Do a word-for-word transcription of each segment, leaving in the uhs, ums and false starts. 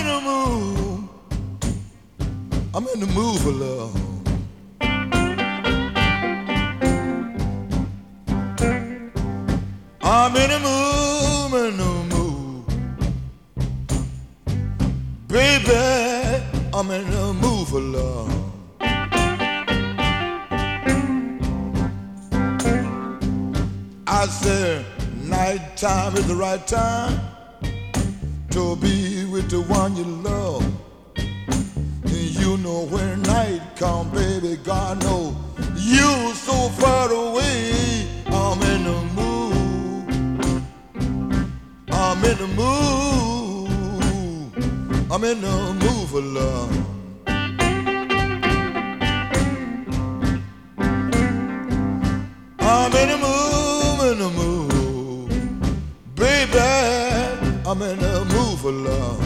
in the mood. I'm in the mood for love. I'm in the mood, in the mood. Baby, I'm in the mood for love. I said, nighttime is the right time to be with the one you love. And you know when night come, baby, God knows you so far away. I'm in the mood. I'm in the mood. I'm in the mood for love. I'm in the mood, in the mood. Baby, I'm in the mood for love.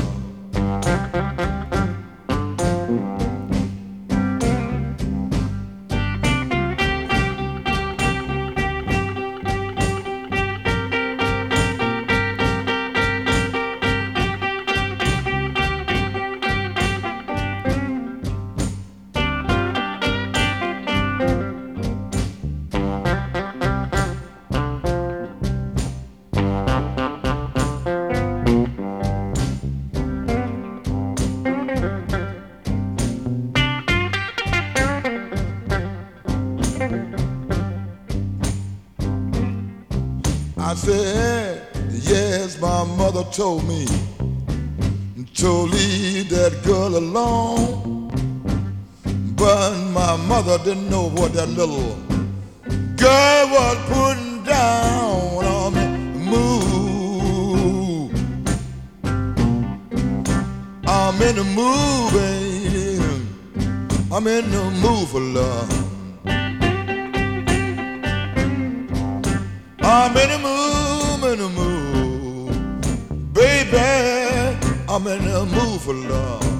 I said, yes, my mother told me to leave that girl alone. But my mother didn't know what that little girl was putting down on me. Move. I'm in the mood, baby. I'm in the mood for love. I'm in the mood, in the mood. Baby, I'm in the mood for love.